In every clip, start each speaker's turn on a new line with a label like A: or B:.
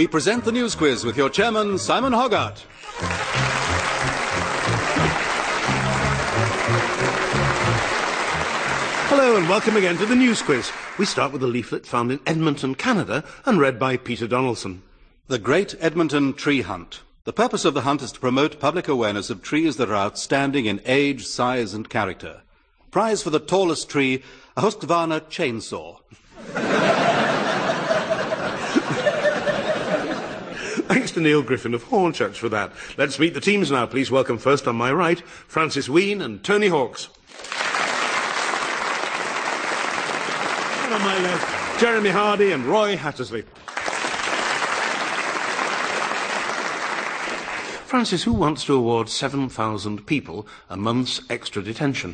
A: we present the News Quiz with your chairman, Simon Hoggart.
B: Hello and welcome again to the News Quiz. We start with a leaflet found in Edmonton, Canada, and read by Peter Donaldson.
A: The Great Edmonton Tree Hunt. The purpose of the hunt is to promote public awareness of trees that are outstanding in age, size and character. Prize for the tallest tree, a Husqvarna chainsaw.
B: Thanks to Neil Griffin of Hornchurch for that. Let's meet the teams now. Please welcome first on my right, Francis Wheen and Tony Hawks. And on my left, Jeremy Hardy and Roy Hattersley. Francis, who wants to award 7,000 people a month's extra detention?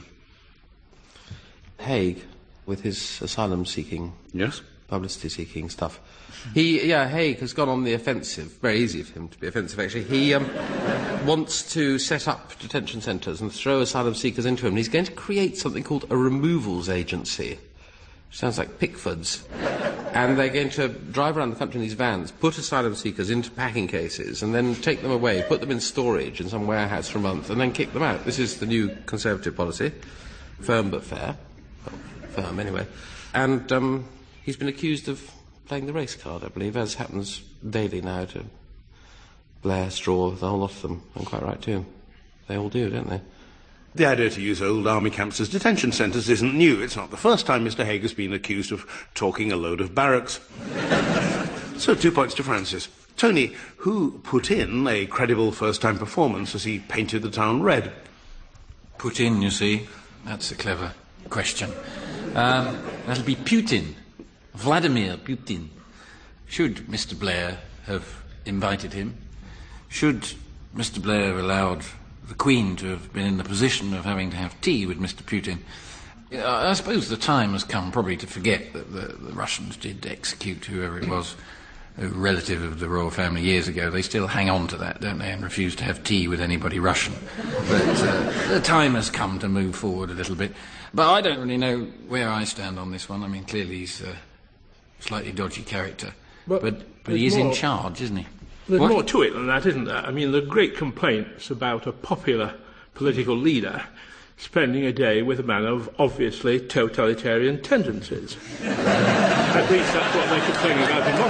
C: Haig, with his asylum-seeking,
B: Yes?
C: publicity-seeking stuff. Haig has gone on the offensive. Very easy for him to be offensive, actually. He wants to set up detention centres and throw asylum seekers into them. And he's going to create something called a removals agency. Sounds like Pickford's. And they're going to drive around the country in these vans, put asylum seekers into packing cases, and then take them away, put them in storage in some warehouse for a month, and then kick them out. This is the new Conservative policy. Firm but fair. Well, firm, anyway. And he's been accused of playing the race card, I believe, as happens daily now to Blair, Straw, the whole lot of them, and quite right too. They all do, don't they?
B: The idea to use old army camps as detention centres isn't new. It's not the first time Mr. Haig has been accused of talking a load of barracks. So 2 points to Francis. Tony, who put in a credible first-time performance as he painted the town red?
D: Put in, you see. That's a clever question. That'll be Putin. Vladimir Putin. Should Mr. Blair have invited him? Should Mr. Blair have allowed the Queen to have been in the position of having to have tea with Mr. Putin? I suppose the time has come probably to forget that the Russians did execute whoever it was, a relative of the royal family years ago. They still hang on to that, don't they, and refuse to have tea with anybody Russian. But the time has come to move forward a little bit. But I don't really know where I stand on this one. I mean, clearly he's a slightly dodgy character. But he is in charge, isn't he?
E: There's more to it than that, isn't there? I mean, the great complaints about a popular political leader spending a day with a man of obviously totalitarian tendencies. At least that's what they complain about in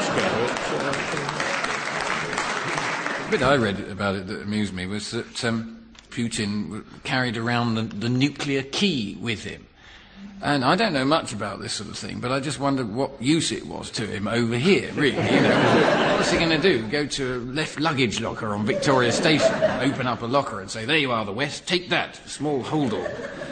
E: Moscow.
D: The bit I read about it that amused me was that Putin carried around the nuclear key with him. And I don't know much about this sort of thing, but I just wondered what use it was to him over here, really. You know, what's he going to do? Go to a left luggage locker on Victoria Station, open up a locker and say, there you are, the West, take that, small hold-all.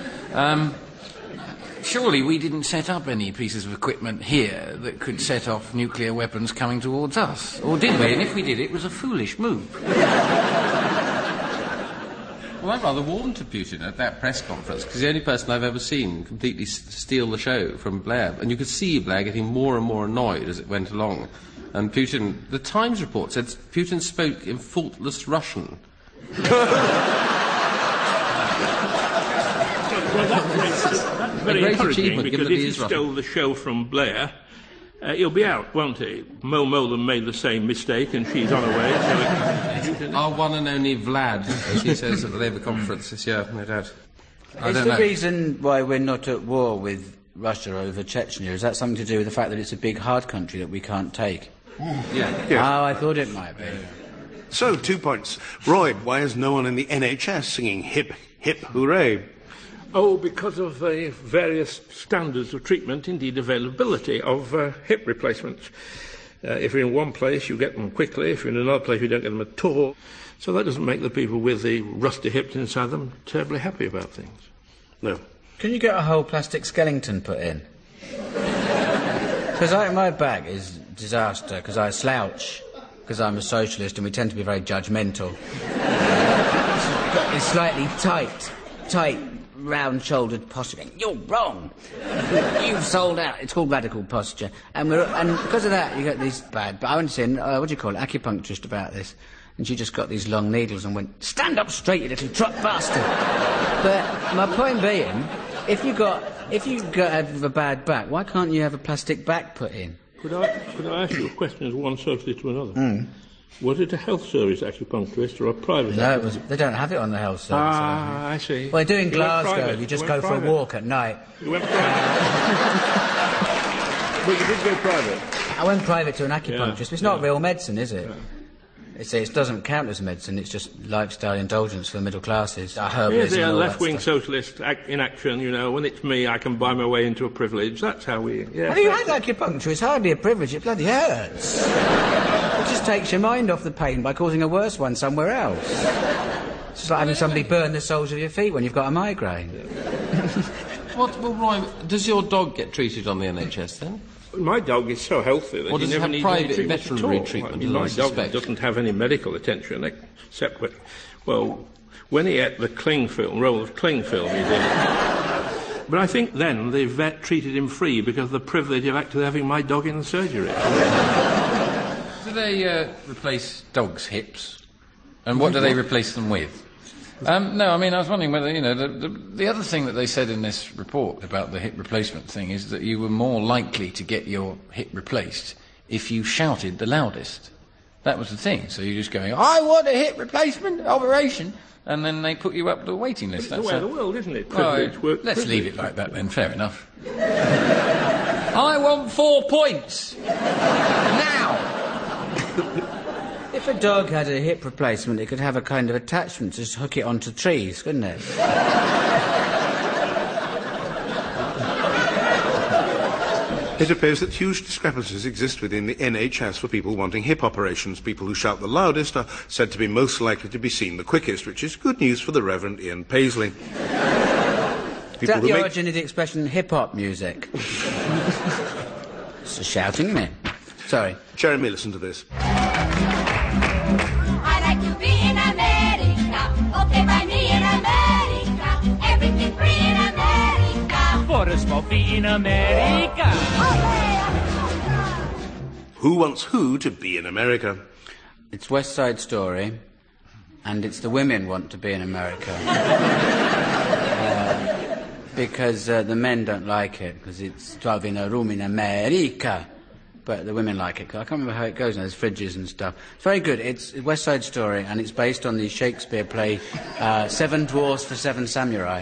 D: Surely we didn't set up any pieces of equipment here that could set off nuclear weapons coming towards us. Or did we? And if we did, it was a foolish move.
C: Well, I rather warmed to Putin at that press conference, because he's the only person I've ever seen completely steal the show from Blair. And you could see Blair getting more and more annoyed as it went along. And Putin, the Times report said Putin spoke in faultless Russian.
E: Well, that's very encouraging, because if he stole the show from Blair, he'll be out, won't he? Mo Molan made the same mistake, and she's on her way. So
C: Our one and only Vlad, as he says at the Labour conference this year, no doubt.
F: Is the reason why we're not at war with Russia over Chechnya, is that something to do with the fact that it's a big, hard country that we can't take?
B: Yeah.
F: Oh, I thought it might be.
B: So 2 points. Roy, why is no one in the NHS singing hip, hip, hooray?
E: Oh, because of the various standards of treatment, indeed availability of hip replacements. If you're in one place, you get them quickly. If you're in another place, you don't get them at all. So that doesn't make the people with the rusty hips inside them terribly happy about things.
B: No.
F: Can you get a whole plastic skeleton put in? Because my back is a disaster, because I slouch, because I'm a socialist and we tend to be very judgmental. It's slightly tight, round-shouldered posture. You're wrong. You've sold out. It's called radical posture. And because of that, you get these bad... But I went to see an, acupuncturist about this. And she just got these long needles and went, stand up straight, you little trot bastard. But my point being, if you have a bad back, why can't you have a plastic back put in?
E: Could I ask you a question as one socialist to another? Was it a health service acupuncturist or a private?
F: No, they don't have it on the health service.
E: Ah, I see.
F: Well, doing Glasgow, you just go for a walk at night.
E: You went private. But you did go private.
F: I went private to an acupuncturist.
E: Yeah,
F: It's not real medicine, is it?
E: Yeah.
F: It doesn't count as medicine, it's just lifestyle indulgence for the middle classes.
E: Here's a left-wing socialist in action, you know. When it's me, I can buy my way into a privilege. That's how we... Yeah,
F: Have you had acupuncture? It's hardly a privilege, it bloody hurts. It just takes your mind off the pain by causing a worse one somewhere else. It's just like having somebody burn the soles of your feet when you've got a migraine.
C: Well, Roy, does your dog get treated on the NHS then?
E: My dog is so healthy that he never needs any treatment at all.
C: Private veterinary treatment?
E: I mean, my dog doesn't have any medical attention except when he ate the Kling film, roll of Kling film, he did. But I think then the vet treated him free because of the privilege of actually having my dog in the surgery.
D: Do they replace dogs' hips? And what do they replace them with? No, I mean, I was wondering whether, you know, the other thing that they said in this report about the hip replacement thing is that you were more likely to get your hip replaced if you shouted the loudest. That was the thing. So you're just going, I want a hip replacement operation, and then they put you up the waiting list.
E: That's the way of the world, isn't it?
D: Let's leave it like that then, fair enough. I want 4 points! Now!
F: If a dog had a hip replacement, it could have a kind of attachment to just hook it onto trees, couldn't it?
B: It appears that huge discrepancies exist within the NHS for people wanting hip operations. People who shout the loudest are said to be most likely to be seen the quickest, which is good news for the Reverend Ian Paisley.
F: Is that the origin of the expression hip-hop music? It's a shouting, isn't it? Sorry.
B: Jeremy, listen to this.
G: I like to be in America. Okay, by me in America. Everything free in America.
H: For a small fee in America.
B: Who wants who to be in America?
F: It's West Side Story, and it's the women want to be in America. Because the men don't like it, because it's 12 in a room in America. But the women like it. I can't remember how it goes now. There's fridges and stuff. It's very good. It's West Side Story, and it's based on the Shakespeare play Seven Dwarfs for Seven Samurai.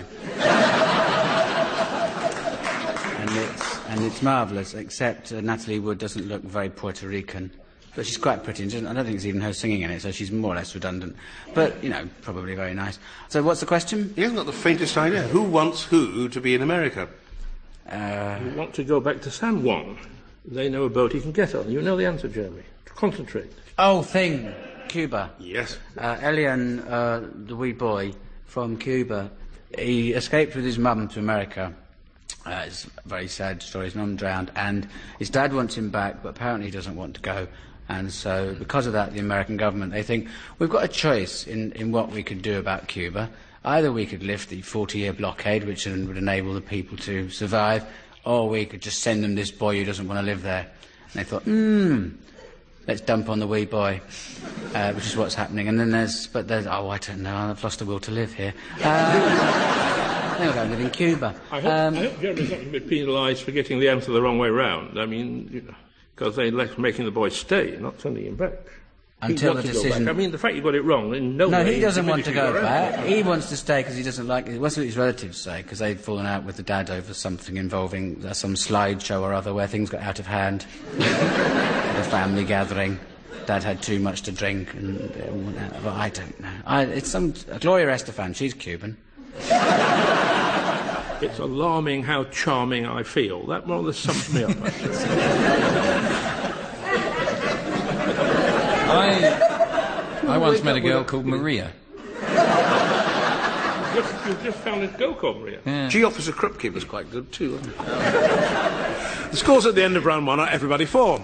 F: and it's marvellous, except Natalie Wood doesn't look very Puerto Rican. But she's quite pretty, and I don't think it's even her singing in it, so she's more or less redundant. But, you know, probably very nice. So what's the question?
B: He hasn't got the faintest idea. Who wants who to be in America?
E: You want to go back to San Juan. They know a boat he can get on. You know the answer, Jeremy. Concentrate.
F: Oh, Cuba.
B: Yes.
F: Elian, the wee boy from Cuba, he escaped with his mum to America. It's a very sad story. His mum drowned, and his dad wants him back, but apparently he doesn't want to go. And so, because of that, the American government, they think, we've got a choice in what we could do about Cuba. Either we could lift the 40-year blockade, which would enable the people to survive, or we could just send them this boy who doesn't want to live there. And they thought, let's dump on the wee boy, which is what's happening. And then there's, oh, I don't know, I've lost the will to live here. They'll go and live in Cuba.
E: I hope Jeremy's not going to be penalised for getting the answer the wrong way round. I mean, you know, because they left making the boy stay, not sending him back.
F: Until the decision...
E: I mean, the fact you got it wrong, in no way...
F: No, he doesn't want to go back. He wants to stay because he doesn't like... What's what his relatives say, because they'd fallen out with the dad over something involving some slideshow or other where things got out of hand. At a family gathering. Dad had too much to drink, and well, I don't know. It's Gloria Estefan, she's Cuban.
E: It's alarming how charming I feel. That rather sums me up, actually.
D: I once met a girl called Maria.
E: You've just found a girl called Maria?
D: Yeah.
B: G Officer Krupke was quite good too, wasn't it? The scores at the end of round one are everybody 4.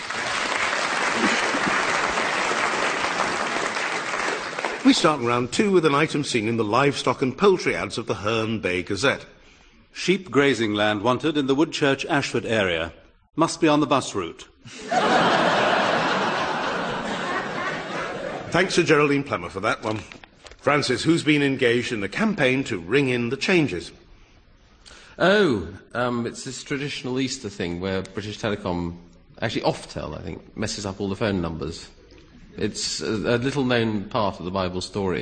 B: We start round 2 with an item seen in the livestock and poultry ads of the Herne Bay Gazette.
A: Sheep grazing land wanted in the Woodchurch Ashford area. Must be on the bus route.
B: Thanks to Geraldine Plummer for that one. Francis, who's been engaged in the campaign to ring in the changes?
C: It's this traditional Easter thing where British Telecom actually Oftel, I think, messes up all the phone numbers. It's a little-known part of the Bible story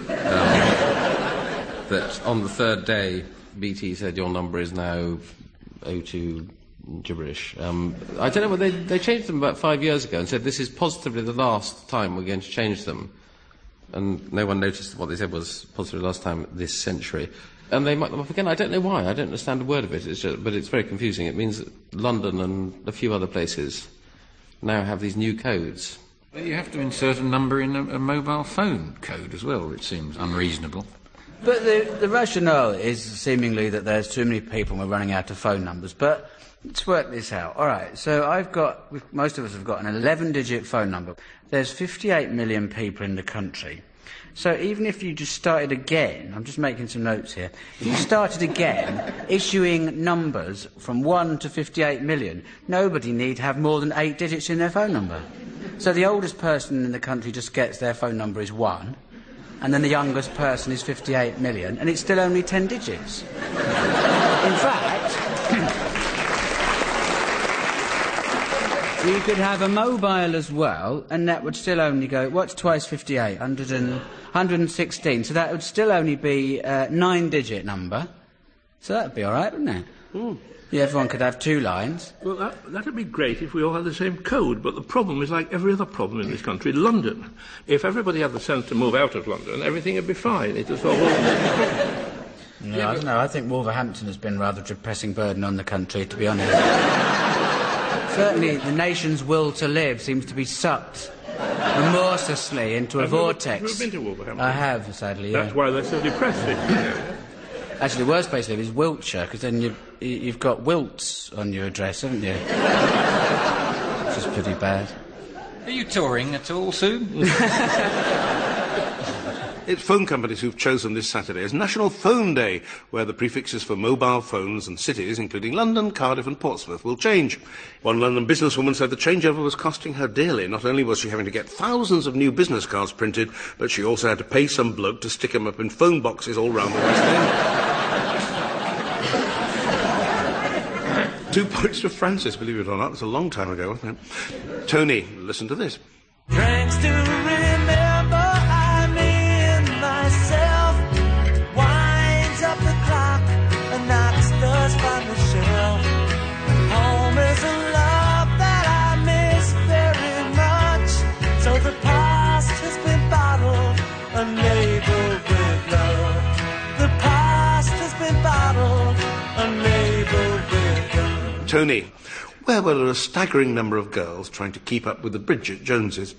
C: that on the third day, BT said your number is now O2 gibberish. I don't know, they changed them about 5 years ago and said this is positively the last time we're going to change them. And no one noticed what they said was positively the last time this century. And they might them up again. I don't know why. I don't understand a word of it. But it's very confusing. It means that London and a few other places now have these new codes.
D: Well, you have to insert a number in a mobile phone code as well, which seems unreasonable.
F: But the rationale is seemingly that there's too many people and we're running out of phone numbers. But let's work this out. All right, so most of us have got an 11-digit phone number. There's 58 million people in the country. So even if you just started again, I'm just making some notes here, if you started again issuing numbers from 1 to 58 million, nobody need have more than 8 digits in their phone number. So the oldest person in the country just gets their phone number is 1, and then the youngest person is 58 million, and it's still only 10 digits. In fact, you could have a mobile as well, and that would still only go, what's twice 58? 116. So that would still only be a 9-digit number. So that would be all right, wouldn't it?
E: Mm.
F: Yeah, everyone could have 2 lines.
E: Well, that would be great if we all had the same code, but the problem is like every other problem in this country, London. If everybody had the sense to move out of London, everything would be fine. It would solve all the problems.
F: No, I don't know. I think Wolverhampton has been rather a depressing burden on the country, to be honest. Certainly, the nation's will to live seems to be sucked remorselessly into a vortex.
E: Have you been to Wolverhampton?
F: I have, sadly, yeah.
E: That's why they're so depressing.
F: Actually, the worst place to live is Wiltshire, because then you've got Wilts on your address, haven't you? Which is pretty bad.
D: Are you touring at all soon?
B: It's phone companies who've chosen this Saturday as National Phone Day, where the prefixes for mobile phones and cities, including London, Cardiff and Portsmouth, will change. One London businesswoman said the changeover was costing her dearly. Not only was she having to get thousands of new business cards printed, but she also had to pay some bloke to stick them up in phone boxes all round the West End. 2 points to Francis, believe it or not. It's a long time ago, wasn't it? Tony, listen to this.
I: Drinks to remember I'm in myself. Winds up the clock and knocks dust from the shelf. Home is a love that I miss very much. So the past has been bottled and labeled with love. The past has been bottled and labeled with love.
B: Tony, where were a staggering number of girls trying to keep up with the Bridget Joneses?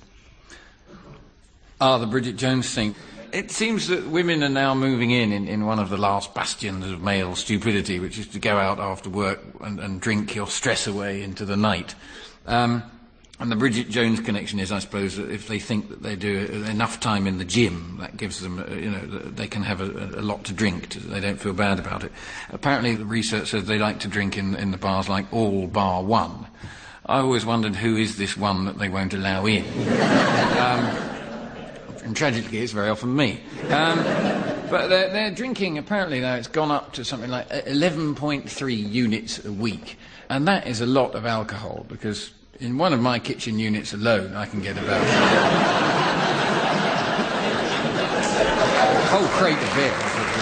D: The Bridget Jones thing. It seems that women are now moving in one of the last bastions of male stupidity, which is to go out after work and drink your stress away into the night. And the Bridget Jones connection is, I suppose, that if they think that they do enough time in the gym, that gives them, they can have a lot to drink. They don't feel bad about it. Apparently, the research says they like to drink in the bars like all bar one. I always wondered who is this one that they won't allow in. And tragically, it's very often me. But their drinking, apparently, now it's gone up to something like 11.3 units a week. And that is a lot of alcohol, because in one of my kitchen units alone, I can get about a whole crate of beer.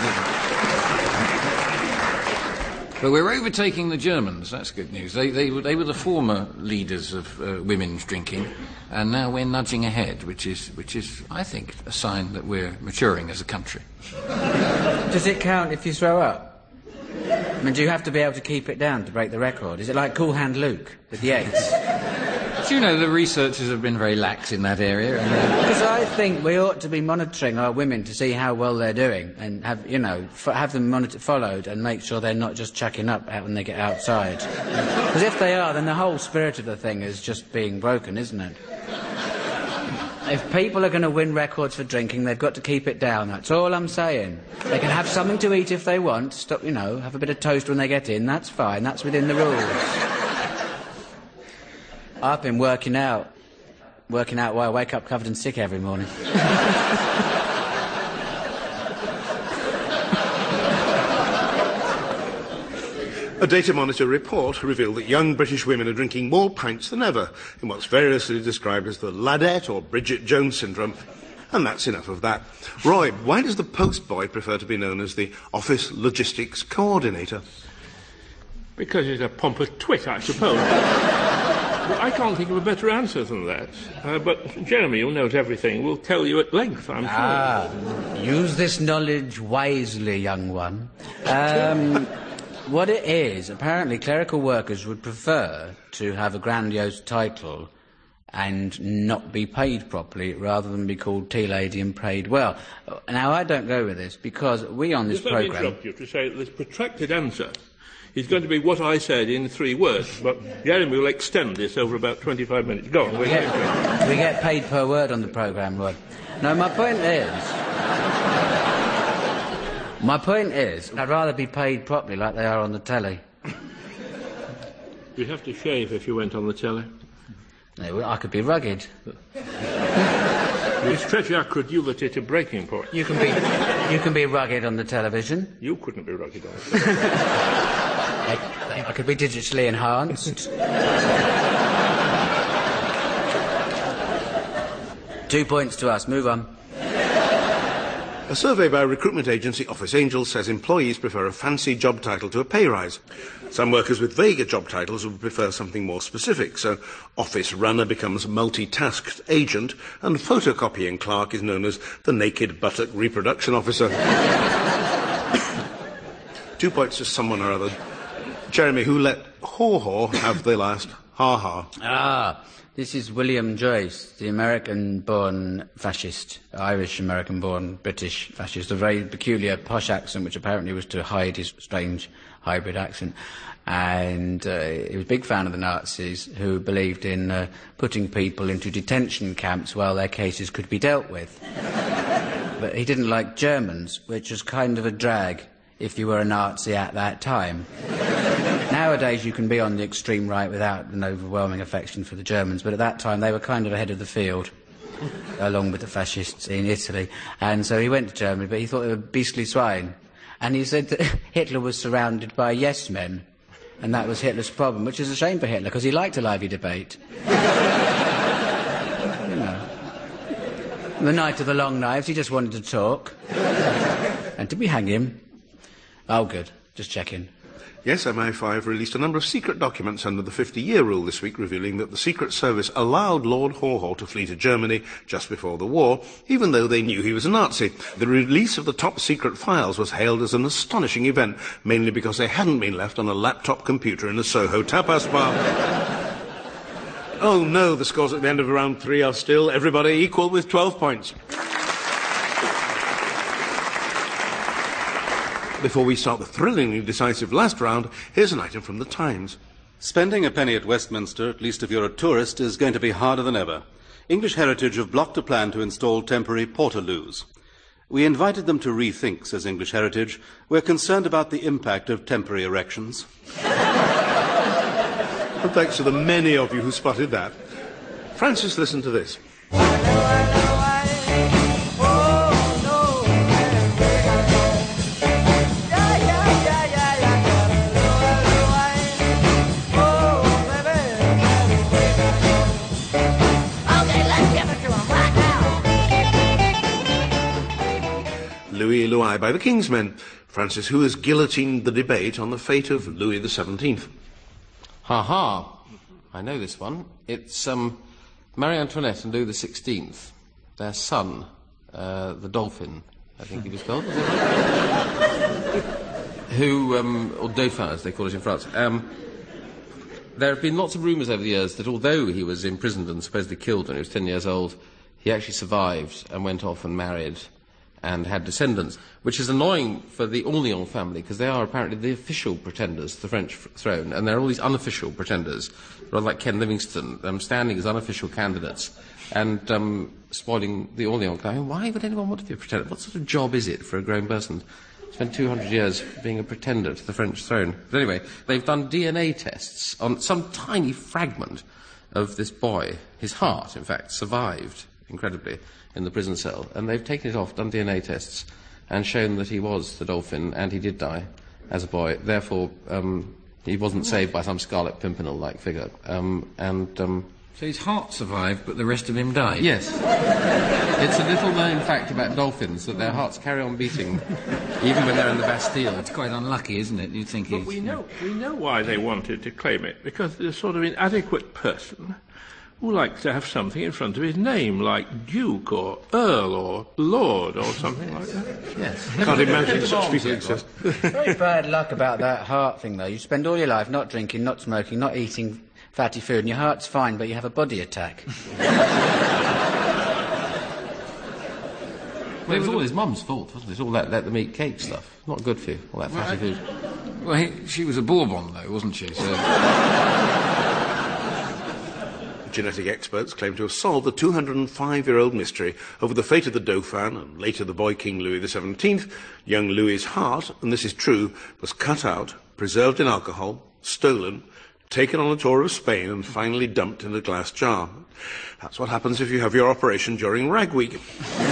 D: But we're overtaking the Germans. That's good news. They were the former leaders of women's drinking, and now we're nudging ahead, which is, I think, a sign that we're maturing as a country.
F: Does it count if you throw up? I mean, do you have to be able to keep it down to break the record? Is it like Cool Hand Luke with the AIDS?
D: Do you know the researchers have been very lax in that area?
F: Because I think we ought to be monitoring our women to see how well they're doing, and have them followed and make sure they're not just chucking up out when they get outside. Because if they are, then the whole spirit of the thing is just being broken, isn't it? If people are going to win records for drinking, they've got to keep it down. That's all I'm saying. They can have something to eat if they want. Stop, have a bit of toast when they get in. That's fine. That's within the rules. I've been working out while I wake up covered in sick every morning.
B: A Data Monitor report revealed that young British women are drinking more pints than ever in what's variously described as the Ladette or Bridget Jones syndrome. And that's enough of that. Roy, why does the postboy prefer to be known as the Office Logistics Coordinator?
E: Because he's a pompous twit, I suppose. Well, I can't think of a better answer than that. But Jeremy, who knows everything, will tell you at length, I'm sure.
F: Use this knowledge wisely, young one. What it is, apparently clerical workers would prefer to have a grandiose title and not be paid properly rather than be called tea lady and paid well. Now, I don't go with this because we on this programme...
E: Let me interrupt you to say that this protracted answer is going to be what I said in 3 words, but Jeremy will extend this over about 25 minutes. Go on.
F: We get paid per word on the programme, Rod. No, my point is, I'd rather be paid properly like they are on the telly.
E: You'd have to shave if you went on the telly.
F: No, I could be rugged.
E: You stretch our credulity to breaking point.
F: You can be rugged on the television.
E: You couldn't be rugged on it.
F: I could be digitally enhanced. 2 points to us. Move on.
B: A survey by recruitment agency Office Angels says employees prefer a fancy job title to a pay rise. Some workers with vaguer job titles would prefer something more specific, so office runner becomes multitasked agent, and photocopying clerk is known as the naked buttock reproduction officer. 2 points to someone or other. Jeremy, who let haw-haw have the last ha-ha?
F: This is William Joyce, the American-born fascist, Irish-American-born British fascist, a very peculiar posh accent which apparently was to hide his strange hybrid accent. And he was a big fan of the Nazis, who believed in putting people into detention camps while their cases could be dealt with. But he didn't like Germans, which was kind of a drag if you were a Nazi at that time. Nowadays you can be on the extreme right without an overwhelming affection for the Germans, but at that time they were kind of ahead of the field, along with the fascists in Italy. And so he went to Germany, but he thought they were beastly swine. And he said that Hitler was surrounded by yes-men, and that was Hitler's problem, which is a shame for Hitler, because he liked a lively debate. You know. The night of the long knives, he just wanted to talk. And did we hang him? Oh, good. Just checking.
B: Yes, MI5 released a number of secret documents under the 50-year rule this week, revealing that the Secret Service allowed Lord Haw-Haw to flee to Germany just before the war, even though they knew he was a Nazi. The release of the top-secret files was hailed as an astonishing event, mainly because they hadn't been left on a laptop computer in a Soho tapas bar. Oh no, the scores at the end of round 3 are still everybody equal with 12 points. Before we start the thrillingly decisive last round, here's an item from the Times.
A: Spending a penny at Westminster, at least if you're a tourist, is going to be harder than ever. English Heritage have blocked a plan to install temporary portaloos. We invited them to rethink, says English Heritage. We're concerned about the impact of temporary erections.
B: And thanks to the many of you who spotted that. Francis, listen to this. Louis Louis by the King's Men. Francis, who has guillotined the debate on the fate of Louis XVII?
C: Ha-ha. I know this one. It's Marie Antoinette and Louis XVI. Their son, the Dolphin, I think he was called. Who, or Dauphin, as they call it in France. There have been lots of rumours over the years that although he was imprisoned and supposedly killed when he was 10 years old, he actually survived and went off and married and had descendants, which is annoying for the Orléans family, because they are apparently the official pretenders to the French throne, and there are all these unofficial pretenders, rather like Ken Livingstone, standing as unofficial candidates, and spoiling the Orléans guy. Why would anyone want to be a pretender? What sort of job is it for a grown person to spend 200 years being a pretender to the French throne? But anyway, they've done DNA tests on some tiny fragment of this boy. His heart, in fact, survived, incredibly, in the prison cell, and they've taken it off, done DNA tests, and shown that he was the Dolphin, and he did die as a boy. Therefore, He wasn't saved by some Scarlet Pimpernel-like figure.
D: So his heart survived, but the rest of him died?
C: Yes. It's a little-known fact about dolphins, that their hearts carry on beating, even when they're in the Bastille.
D: It's quite unlucky, isn't it? You think
E: But we know why they wanted to claim it, because there's a sort of inadequate person who likes to have something in front of his name, like Duke or Earl or Lord or something like that.
C: Yes.
B: Can't imagine such people exist.
F: Very bad luck about that heart thing, though. You spend all your life not drinking, not smoking, not eating fatty food, and your heart's fine, but you have a body attack.
C: Well, it was all his mum's fault, wasn't it? All that let them eat cake stuff. Not good for you, all that fatty food.
D: Well, she was a Bourbon, though, wasn't she? So...
B: Genetic experts claim to have solved the 205-year-old mystery over the fate of the Dauphin and later the boy King Louis XVII. Young Louis's heart, and this is true, was cut out, preserved in alcohol, stolen, taken on a tour of Spain and finally dumped in a glass jar. That's what happens if you have your operation during Rag Week.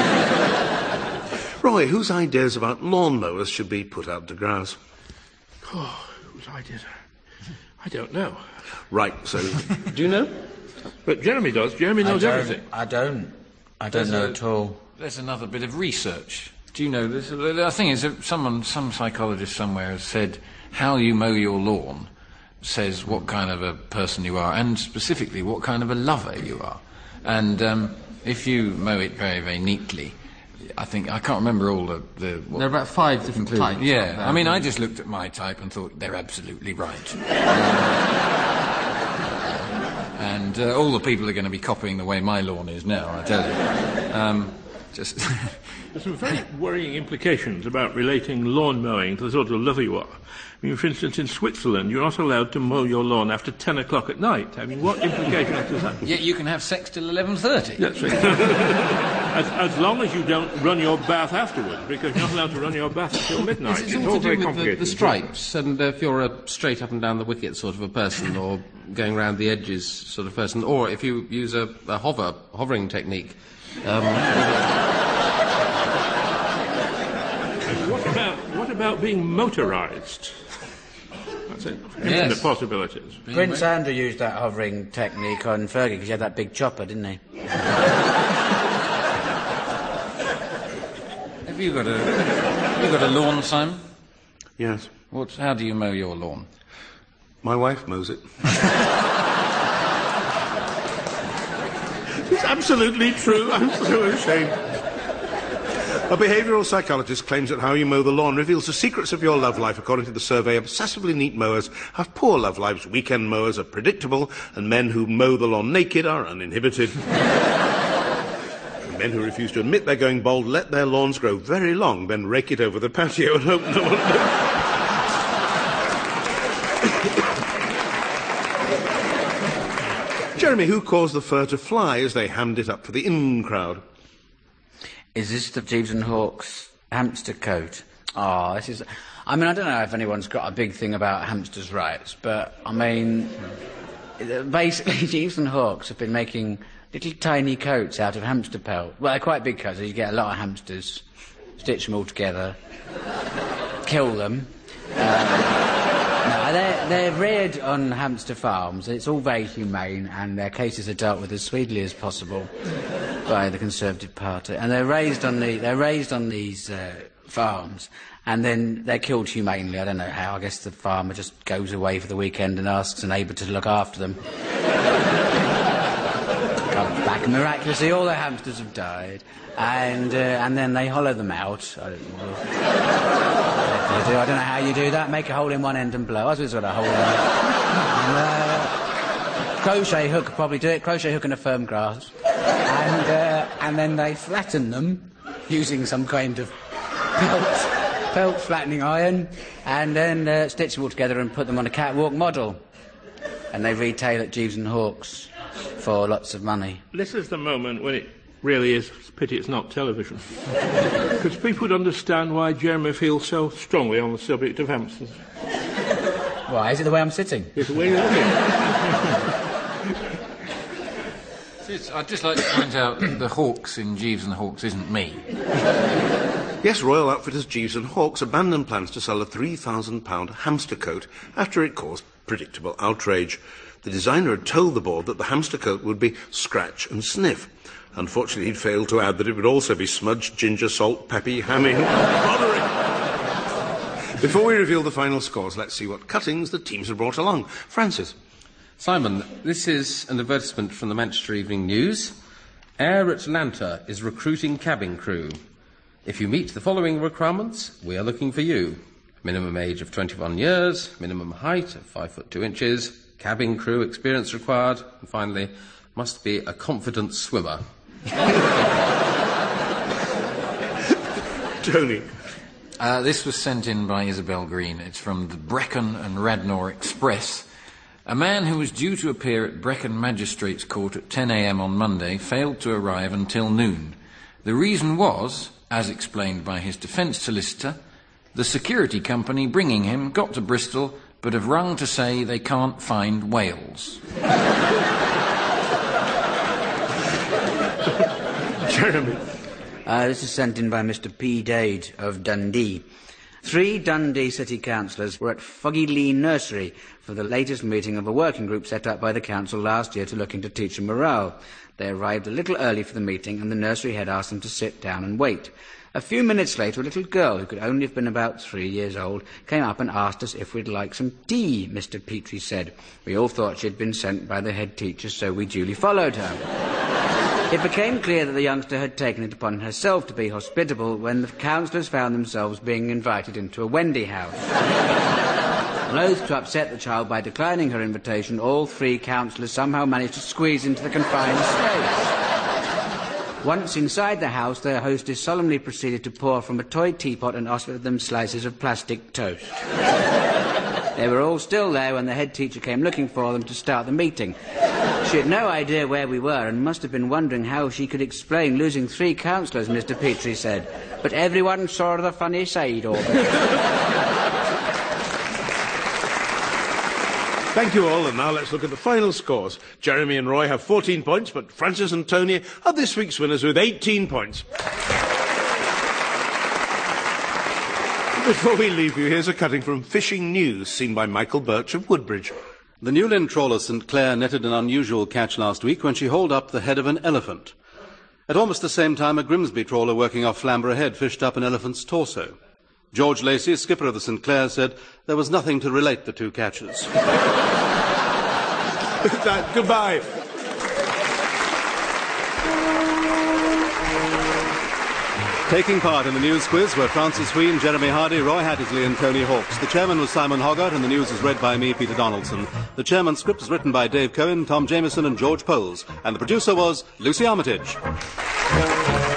B: Roy, whose ideas about lawnmowers should be put out to grass?
E: Oh, whose ideas? I don't know.
B: Right, so do you know?
E: But Jeremy does. Jeremy knows everything.
F: I don't know at all.
D: There's another bit of research. Do you know this? The thing is that some psychologist somewhere has said how you mow your lawn says what kind of a person you are, and specifically what kind of a lover you are. And if you mow it very, very neatly, I can't remember all the
C: there are about 5 different types.
D: Yeah, I mean, I just looked at my type and thought they're absolutely right. And all the people are going to be copying the way my lawn is now, I tell you. There's
E: some very worrying implications about relating lawn mowing to the sort of lover you are. I mean, for instance, in Switzerland, you're not allowed to mow your lawn after 10 o'clock at night. I mean, what implications does that?
D: Yet you can have sex till 11:30.
E: That's right. as long as you don't run your bath afterwards, because you're not allowed to run your bath until midnight.
C: It's all to do with the stripes, and if you're a straight up and down the wicket sort of a person, or going round the edges sort of person, or if you use a hovering technique.
E: What about being motorised? That's it. Infinite possibilities.
F: Prince Andrew used that hovering technique on Fergie because he had that big chopper, didn't he?
D: Have you got a lawn, Simon?
B: Yes.
D: How do you mow your lawn?
B: My wife mows it. It's absolutely true. I'm so ashamed. A behavioural psychologist claims that how you mow the lawn reveals the secrets of your love life. According to the survey, obsessively neat mowers have poor love lives. Weekend mowers are predictable, and men who mow the lawn naked are uninhibited. Men who refuse to admit they're going bald let their lawns grow very long, then rake it over the patio and hope no one... Jeremy, who caused the fur to fly as they hammed it up for the in crowd?
F: Is this the Jeeves and Hawkes hamster coat? Oh, this is... I mean, I don't know if anyone's got a big thing about hamsters' rights, but, I mean, basically, Jeeves and Hawkes have been making little tiny coats out of hamster pelt. Well, they're quite big coats. You get a lot of hamsters, stitch them all together, kill them. No, they're reared on hamster farms. It's all very humane, and their cases are dealt with as sweetly as possible by the Conservative Party. And they're raised on these farms, and then they're killed humanely. I don't know how. I guess the farmer just goes away for the weekend and asks a neighbour to look after them. Comes back, and miraculously all their hamsters have died, and then they hollow them out. I don't know. I don't know how you do that. Make a hole in one end and blow. I suppose it's got a hole in it. Crochet hook could probably do it. Crochet hook and a firm grasp. And then they flatten them using some kind of pelt flattening iron, and then stitch them all together and put them on a catwalk model. And they retail at Jeeves and Hawkes for lots of money.
E: This is the moment when it really is a pity it's not television. Because people would understand why Jeremy feels so strongly on the subject of hamsters.
F: Why? Is it the way I'm sitting?
E: It's the way you're looking.
D: I'd just like to point out that the Hawks in Jeeves and Hawkes isn't me.
B: Yes, Royal Outfitters Jeeves and Hawkes abandoned plans to sell a £3,000 hamster coat after it caused predictable outrage. The designer had told the board that the hamster coat would be scratch and sniff. Unfortunately, he'd failed to add that it would also be smudged, ginger, salt, peppy, hammy, pottery. Before we reveal the final scores, let's see what cuttings the teams have brought along. Francis.
C: Simon, this is an advertisement from the Manchester Evening News. Air Atlanta is recruiting cabin crew. If you meet the following requirements, we are looking for you. Minimum age of 21 years, minimum height of 5 foot 2 inches, cabin crew experience required, and finally, must be a confident swimmer.
B: Tony.
D: This was sent in by Isabel Green. It's from the Brecon and Radnor Express. A man who was due to appear at Brecon Magistrates Court at 10 a.m. on Monday failed to arrive until noon. The reason was, as explained by his defence solicitor, the security company bringing him got to Bristol but have rung to say they can't find Wales.
B: Jeremy.
F: This is sent in by Mr. P. Dade of Dundee. 3 Dundee City councillors were at Foggy Lee Nursery for the latest meeting of a working group set up by the council last year to look into teacher morale. They arrived a little early for the meeting and the nursery head asked them to sit down and wait. A few minutes later, a little girl, who could only have been about 3 years old, came up and asked us if we'd like some tea, Mr. Petrie said. We all thought she'd been sent by the head teacher, so we duly followed her. It became clear that the youngster had taken it upon herself to be hospitable when the councillors found themselves being invited into a Wendy house. Loath to upset the child by declining her invitation, all 3 councillors somehow managed to squeeze into the confined space. Once inside the house, their hostess solemnly proceeded to pour from a toy teapot and offer them slices of plastic toast. They were all still there when the head teacher came looking for them to start the meeting. She had no idea where we were and must have been wondering how she could explain losing 3 councillors, Mr. Petrie said. But everyone saw the funny side of it.
B: Thank you all, and now let's look at the final scores. Jeremy and Roy have 14 points, but Francis and Tony are this week's winners with 18 points. Before we leave you, here's a cutting from Fishing News, seen by Michael Birch of Woodbridge.
A: The Newlyn trawler St Clair netted an unusual catch last week when she hauled up the head of an elephant. At almost the same time, a Grimsby trawler working off Flamborough Head fished up an elephant's torso. George Lacey, skipper of the St Clair, said there was nothing to relate the 2 catches.
B: With that, goodbye.
A: Taking part in the news quiz were Francis Wheen, Jeremy Hardy, Roy Hattersley and Tony Hawkes. The chairman was Simon Hoggart and the news was read by me, Peter Donaldson. The chairman's script was written by Dave Cohen, Tom Jameson and George Poles. And the producer was Lucy Armitage.